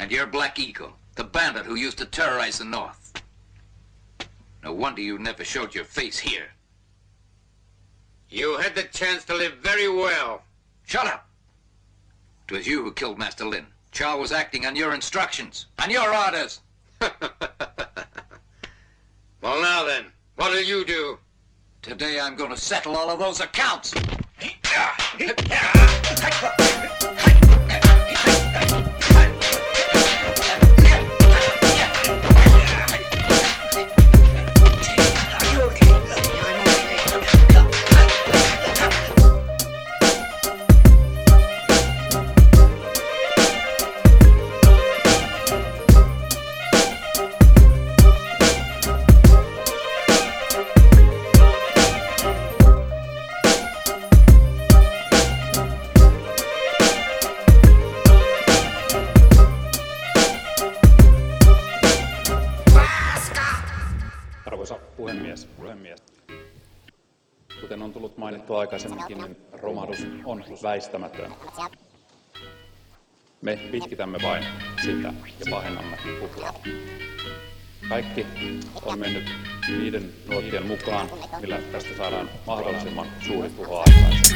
And you're Black Eagle, the bandit who used to terrorize the North. No wonder you never showed your face here. You had the chance to live very well. Shut up! It was you who killed Master Lin. Chow was acting on your instructions, on your orders. Well, now then, what'll you do? Today I'm going to settle all of those accounts. Arvoisa puhemies. Kuten on tullut mainittua aikaisemminkin, niin romahdus on väistämätön. Me pitkitämme vain sitä ja pahennamme tuhlaa. Kaikki on mennyt niiden nuottien mukaan, millä tästä saadaan mahdollisimman suuri tuho aikaiseksi.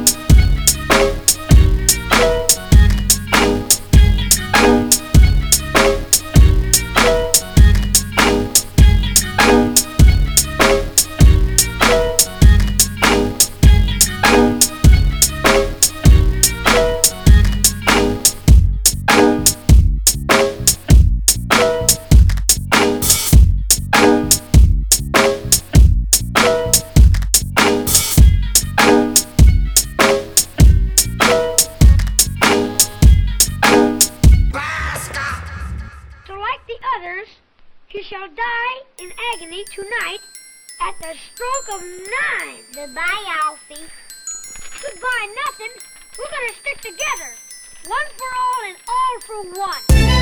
You shall die in agony tonight at the stroke of 9. Goodbye, Alfie. Goodbye, nothing. We're gonna stick together. One for all and all for one.